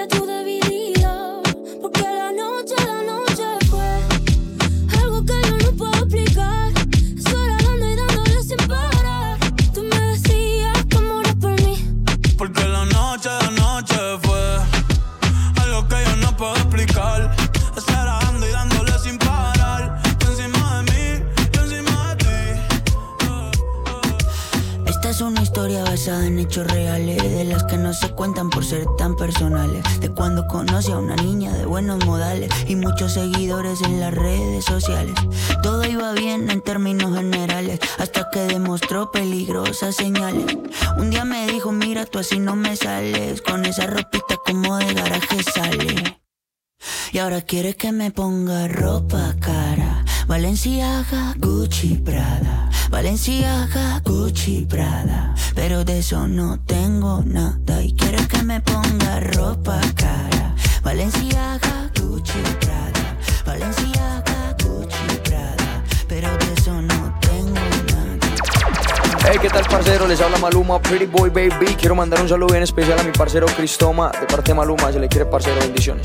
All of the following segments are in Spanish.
sabía tu debilidad, porque la noche fue algo que yo no puedo explicar. Sola dando y dándole sin parar. Tú me decías que morías por mí, porque la noche fue algo que yo no puedo explicar. Estar dando y dándole sin parar. Tú encima de mí, yo encima de ti. Esta es una historia basada en hechos reales, de las que no se cuentan por ser tan personales. De cuando conocí a una niña de buenos modales y muchos seguidores en las redes sociales. Todo iba bien en términos generales, hasta que demostró peligrosas señales. Un día me dijo, mira, tú así no me sales, con esa ropita como de garaje sale. Y ahora quiere que me ponga ropa cara. Balenciaga, Gucci, Prada. Balenciaga, Gucci, Prada. Pero de eso no tengo nada. Y quiere que me ponga ropa cara. Balenciaga, Gucci, Prada. Balenciaga, Gucci, Prada. Pero de eso no tengo nada. Hey, ¿qué tal, parcero? Les habla Maluma, Pretty Boy Baby. Quiero mandar un saludo bien especial a mi parcero Cristoma, de parte de Maluma. Se le quiere, parcero, bendiciones.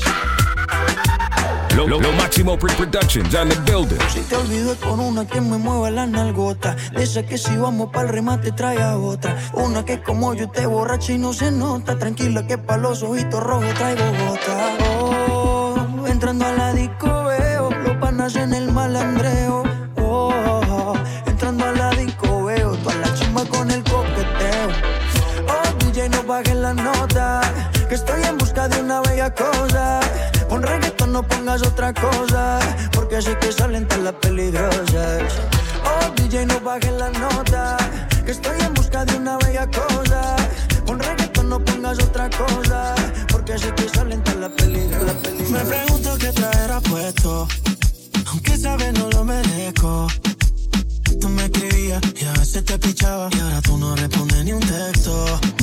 Lo Máximo Productions on the building. Si te olvido con una que me mueva la nalgota, de esa que si vamos pa'l remate trae a otra. Una que como yo te borracha y no se nota. Tranquila que pa' los ojitos rojos traigo gota. Oh, entrando a la disco veo los panas en el malandreo. Oh, entrando a la disco veo toda la chimba con el coqueteo. Oh, DJ no bajes la nota, que estoy en busca de una bella cosa. Con reggaetón no pongas otra cosa, porque sé que salen todas las peligrosas. Oh, DJ, no bajes la nota, que estoy en busca de una bella cosa. Con reggaetón no pongas otra cosa, porque sé que salen todas las peligrosas. Me pregunto qué traerá puesto, aunque sabes no lo merezco. Tú me escribías y a veces te pichaba, y ahora tú no respondes ni un texto.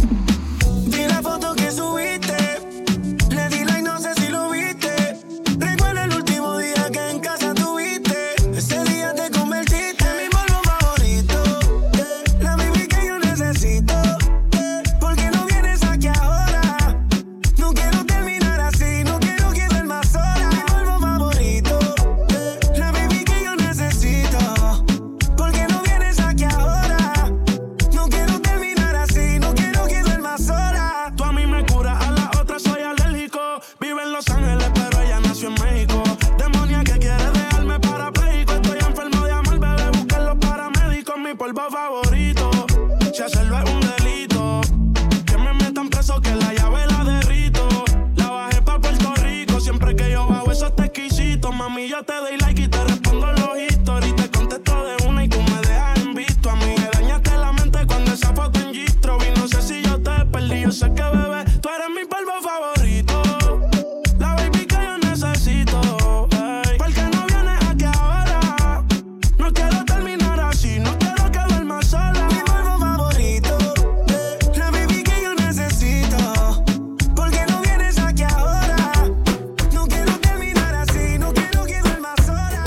Vi la foto que subiste, le di like, no sé si lo viste. Recuerda el último día que en casa tuviste. Ese día te convertiste en mi polvo favorito, la baby que yo necesito. ¿Por qué no vienes aquí ahora? No quiero terminar así, no quiero quedar más sola. Mi polvo favorito, la baby que yo necesito. ¿Por qué no vienes aquí ahora? No quiero terminar así, no quiero quedar más sola. Tú a mí me curas, a la otra soy alérgico. Vive en Los Ángeles, pero ella nació en México. Demonia que quiere dejarme parapléjico. Estoy enfermo de amor, bebé, busquen los paramédicos. Mi polvo favorito, si hacerlo es un delito, que me metan preso, que la llave la derrito. La bajé pa' Puerto Rico, siempre que yo bajo eso está exquisito. Mami, yo te doy like y te respondo los historias. Te contesto de una y tú me dejas en visto. A mí me dañaste la mente cuando esa foto en Gistro vi. No sé si yo te perdí, yo sé que bebé, tú eres mi polvo favorito, la baby que yo necesito. Ey, ¿por qué no vienes aquí ahora? No quiero terminar así, no quiero quedar más sola. Mi polvo favorito, la baby que yo necesito. ¿Por qué no vienes aquí ahora? No quiero terminar así, no quiero quedar más sola.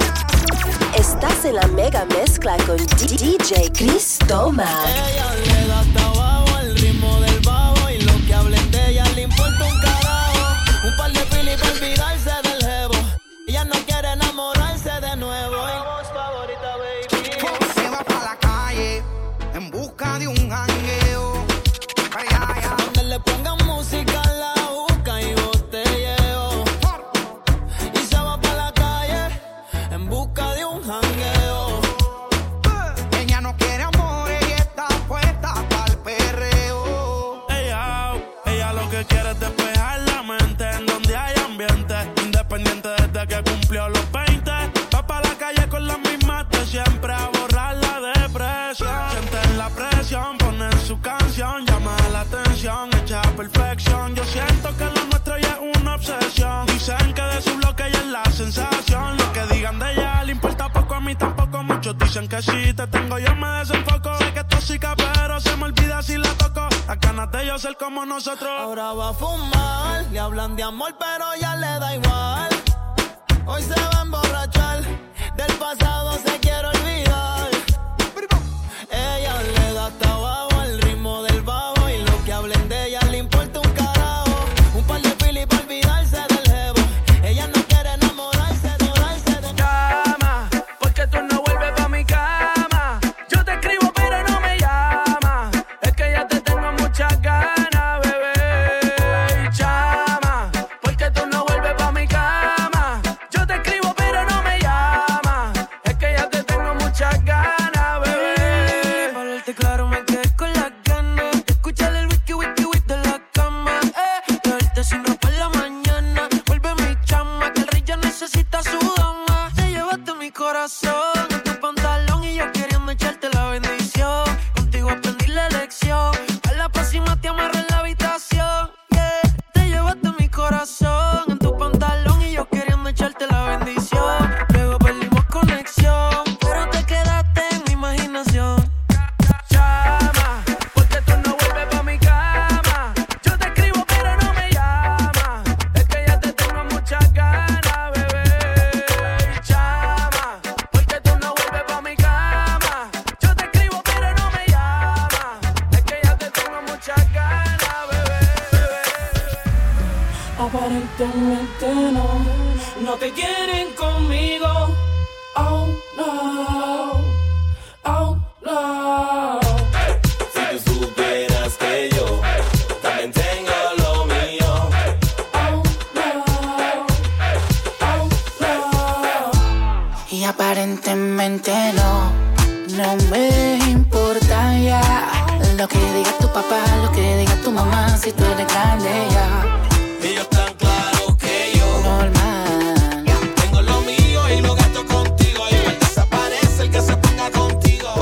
Estás en la mega mezcla con DJ Cristoma. Ella le da hasta abajo al ritmo del bajo, y lo que hablen de ella le importa un carajo. Un par de pili para olvidarse del jevo. Ella no quiere enamorarse de nuevo. Mi voz favorita, baby. Se va pa' la calle en busca de un jangueo. Donde le pongan música, la busca y botelleo. Y se va pa' la calle en busca de un jangueo. Ella no quiere amor, ella está puesta pa'l perreo. Ella lo que quiere es despejar la mente en donde hay ambiente. Independiente desde que cumplió los 20. Va pa' la calle con las mismas de siempre a borrar la depresión. Sienten la presión, ponen su canción, llama la atención, hecha perfección. Yo siento que lo nuestro ya es una obsesión. Dicen que de su bloque ya es la sensación. Lo que digan de ella le importa poco, a mí tampoco. Muchos dicen que si te tengo yo me desenfoco. Sé que es tóxica pero se me olvida si la toco. Las ganas de yo ser como nosotros. Ahora va a fumar, le hablan de amor pero ya le da igual. Hoy se va a emborrachar, del pasado se quiere olvidar. Ella le da hasta abajo al ritmo del bajo, y lo que hablen de ella le importa un carajo. Un par de aparentemente no te quieren conmigo. Oh no, oh no. Si tú supieras que yo también tengo lo mío. Oh no, oh no. Y aparentemente no me importa ya lo que diga tu papá, lo que diga tu mamá, si tú eres grande ya. Ellos tan claros que yo normal tengo lo mío y lo gasto contigo. Igual desaparece el que se ponga contigo.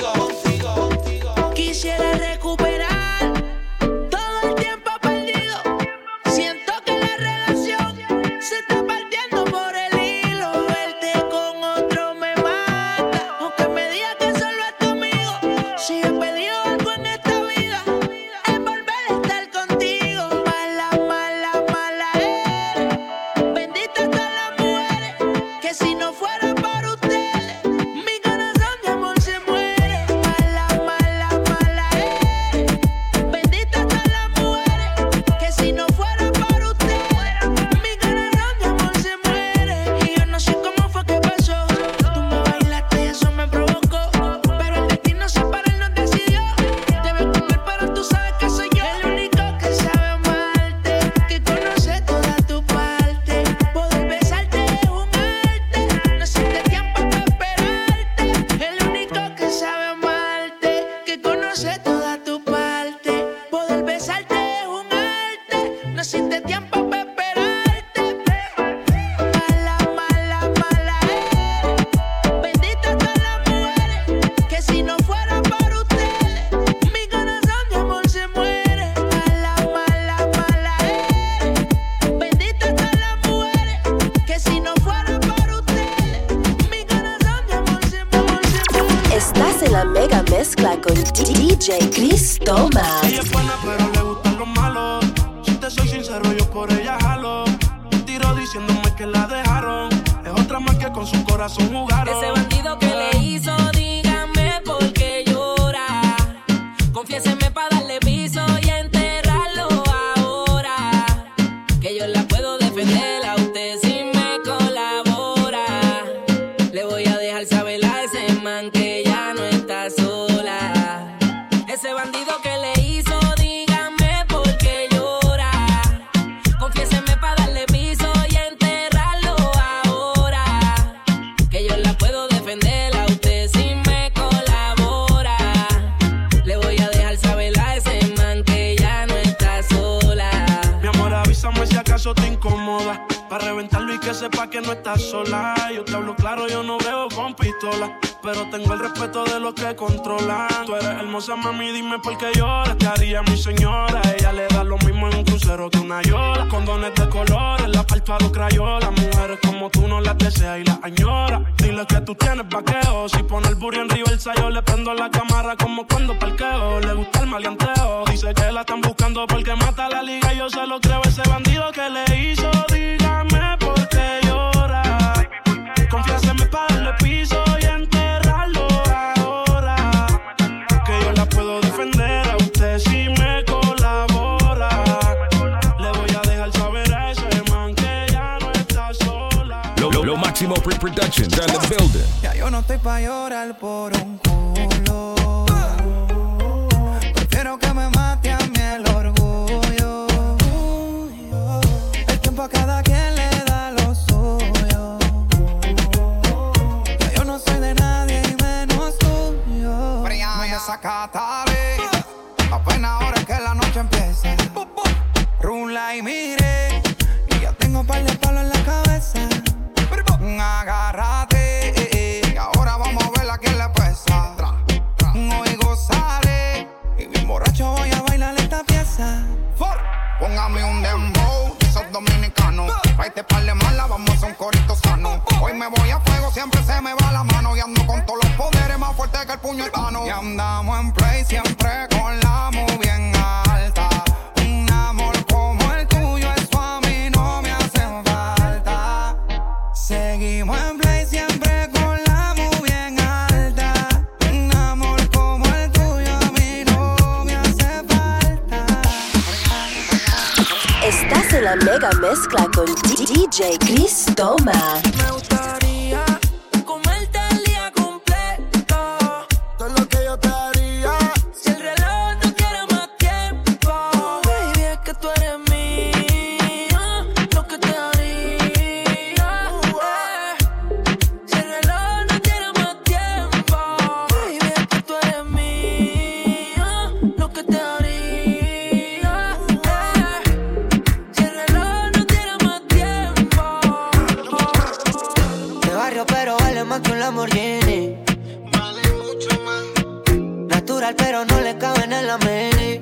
Quisiera recuperar todo el tiempo perdido. Siento que la relación se está partiendo por el hilo. Verte con otro me mata, aunque me diga que solo es conmigo. Si he pedido algo en esta vida, es volver a estar contigo. Mala, mala, mala eres. Bendita todas las mujeres, que si no fuera por ustedes, mi corazón de amor se muere. Mala, mala, mala eres. Bendita todas las mujeres, que si no fuera por ustedes, mi corazón de amor se muere. Y yo no sé cómo fue que pasó. Tú me bailaste y eso me provocó, pero el destino separarnos decidió. Te ves con él, pero tú sabes que soy yo el único que sabe amarte, que conoce toda tu parte. Poder besarte es un arte, no existe tiempo para esperarte. El único que sabe amarte, que conoce toda tu parte. Poder besarte es un arte, no existe tiempo para esperarte. Mala, mala, mala eres. Bendita todas las mujeres, que si no fuera por ustedes, mi corazón de amor se muere. Mala, mala, mala eres. Bendita todas las mujeres, que si no fuera por ustedes, mi corazón de amor se muere. Estás en la mega mezcla con DJ Chris Thomas. Ella es buena pero le gustan los malos. Si te soy sincero yo por ella jalo. Un tiro diciéndome que la dejaron. Es otra más que con su corazón jugaron. Ese bandido que le hizo, dígame por qué llora. Confiéseme para darle piso y enterrarlo ahora. Que yo la puedo defender a usted si me colabora. Le voy a dejar saber a ese man que ya no está sola. Ese bandido que le hizo, dígame por qué llora. Confiéseme para darle piso y enterrarlo ahora. Que yo la puedo defender a usted si me colabora. Le voy a dejar saber a ese man que ya no está sola. Mi amor, avísame si acaso te incomoda. Para reventarlo y que sepa que no estás sola. Yo te hablo claro, yo no veo con pistola. Pero tengo el respeto de los que controlan. Tú eres hermosa, mami, dime por qué lloras. Te haría mi señora. Ella le da lo mismo en un crucero que una yola. Condones de colores, la falta los crayolas. Mujeres como tú no las deseas y las añoras. Dile que tú tienes vaqueo. Si pone el burro en reversa, yo le prendo la cámara como cuando parqueo. Le gusta el maleanteo. Dice que la están buscando porque mata la liga. Yo se lo creo, ese bandido que le hizo. Dígame por qué llora. Confiéseme para darle piso y enterrarlo ahora. Que yo la puedo defender a usted si me colabora. Le voy a dejar saber a ese man que ya no está sola. Lo Máximo Productions on the building. Ya yo no estoy pa' llorar por un culo. Prefiero que me mate a mí el orgullo. El tiempo a cada quien le da lo suyo. Ya yo no soy de nadie y menos tuyo. Fría y desacatable. Apenas ahora que la noche empieza. Rula y mire, y ya tengo par de palos en la cabeza. Agárrate, y ahora vamos a ver a quién le pesa. Hoy gozaré y bien borracho voy a bailar esta pieza. Póngame un dembow, esos dominicanos. Tráete par de mala, vamos a un corito sano. Hoy me voy a fuego, siempre se me va la mano. Y ando con todos los poderes más fuertes que el puño hermano. Y andamos en play siempre con la muy bien alta. Un amor como el tuyo, eso a mí no me hace falta. Seguimos en play siempre con la muy bien alta. Un amor como el tuyo a mí no me hace falta. Estás en la mega mezcla con DJ Chris Toma. Me gustaría comerte el día completo. Todo lo que yo te haría. Si el reloj no quiere más tiempo. Baby, es que tú eres mía. Lo que te haría. Si el reloj no quiere más tiempo. Baby, es que tú eres mía. Lo que te haría. Pero vale más que un Lamborghini. Vale mucho más. Natural, pero no le cabe en la mini.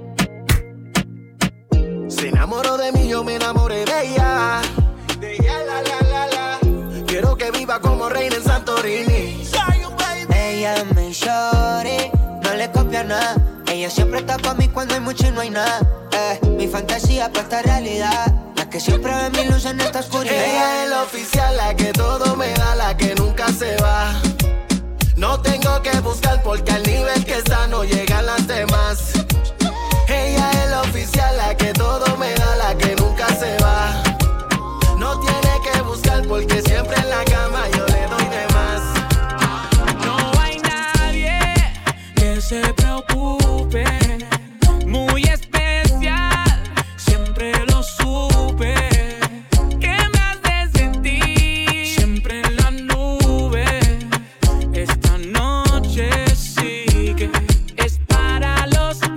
Se enamoró de mí, yo me enamoré de ella. De ella, la. Quiero que viva como reina en Santorini. Ella es mi shorty, no le copia nada. Ella siempre está pa' mí cuando hay mucho y no hay nada. Mi fantasía pa' esta realidad. La que siempre ve mi luz en esta oscuridad. Ella es la oficial, la que todo me da, la que nunca se va. No tengo que buscar porque al nivel que está no llegan las demás. Ella es la oficial, la que todo me da, la que nunca se va. No tiene que buscar porque siempre en la cama yo le doy de más. No hay nadie que se preocupe. Muy especial, siempre lo supe. ¿Qué me hace sentir? Siempre en la nube. Esta noche sí que es para los dos.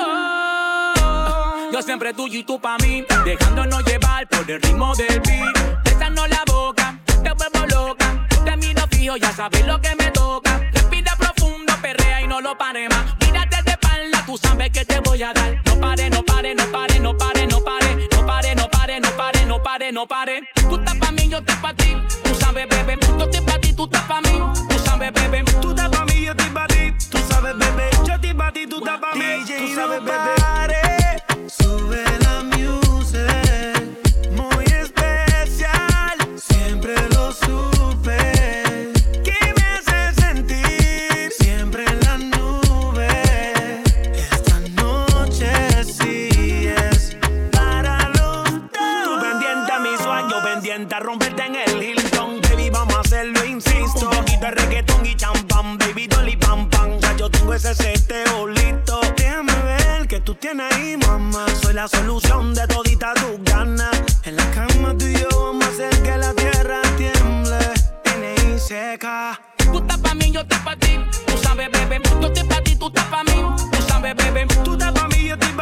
Yo siempre tuyo y tú pa' mí, dejándonos llevar por el ritmo del beat. Besando la boca, te vuelvo loca. Te miro fijo, ya sabes lo que me toca. Respira profundo, perrea y no lo pare más. Mírate de espalda, tú sabes que te voy a dar. No pare, no pare, no pare, no pare, no pare. No pare, no pare, no pare, no pare, no pare. Tú estás pa' mí, yo estoy pa' ti. Tú sabes, bebé, yo estoy pa' ti, tú estás pa' mí. Tú sabes, bebé, tú estás pa' mí, yo estoy pa' ti. Tú sabes, bebé, yo estoy pa' ti, tú estás pa' mí. Tú sabes, bebé. Sube la music, muy especial. Siempre lo supe. ¿Qué me hace sentir? Siempre en la nube. Esta noche sí es para los dos. Tú pendiente a mi swag, yo pendiente a romperte en el Hilton. Baby, vamos a hacerlo, insisto. Un poquito de reggaetón y champán, baby, dolly pam pam. Ya yo tengo ese seteo listo. Déjame ver que tú tienes ahí, mamá. Soy la solución de todita tus ganas. En la cama tú y yo vamos a hacer que la tierra tiemble. N.I.C.K. tú estás pa' mí, yo estoy pa' ti. Tú sabes, bebé, yo estoy pa' ti, tú estás pa' mí. Tú sabes, bebé, tú estás pa' mí, yo estoy